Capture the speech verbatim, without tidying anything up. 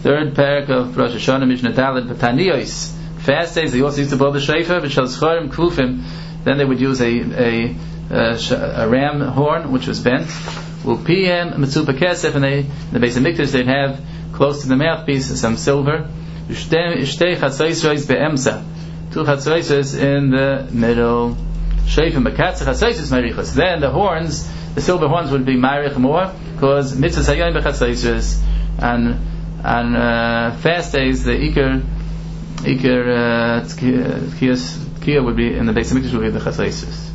Third parak of Rosh Hashanah, Mishnah Daled, Pataniyos. Fast days, they also used to blow the shofar, B'shal Zcharim Klufim. Then they would use a a, a, a ram horn, which was bent. U'piyem Mitzupa Kesef, and they, in the base of Mikdash, they'd have close to the mouthpiece some silver. Ishtei Chatzos Be'emsa. Two Chatzos in the middle. Shofar Mekatz Chatzos Marichos. Then the horns, the silver horns would be Marich more, because Mitzvah Sayyim Bechatzos. And on uh, fast days, the Iker Iker uh, Kia would be in the base of Mikdash would be the Chatzos.